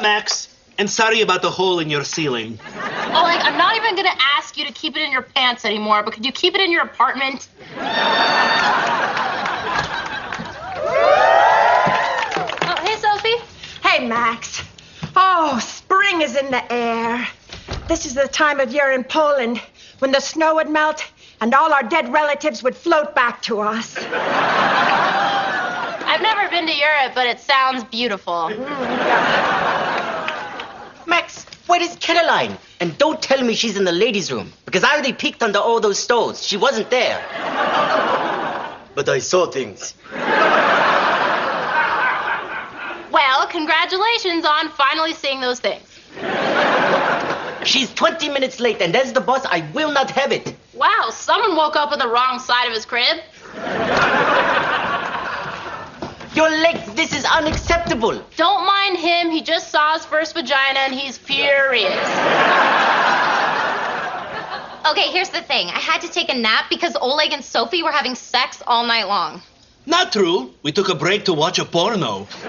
Max. And sorry about the hole in your ceiling. Oleg, I'm not even gonna ask you to keep it in your pants anymore, but could you keep it in your apartment? Oh, hey, Sophie. Hey, Max. Oh, spring is in the air. This is the time of year in Poland when the snow would melt and all our dead relatives would float back to us. I've never been to Europe, but it sounds beautiful. Max, where is Caroline? And don't tell me she's in the ladies' room, because I already peeked under all those stoves. She wasn't there. But I saw things. Well, congratulations on finally seeing those things. She's 20 minutes late, and as the boss, I will not have it. Wow, someone woke up on the wrong side of his crib. Your legs, this is unacceptable. Don't mind him. He just saw his first vagina and he's furious. Okay, here's the thing. I had to take a nap because Oleg and Sophie were having sex all night long. Not true. We took a break to watch a porno.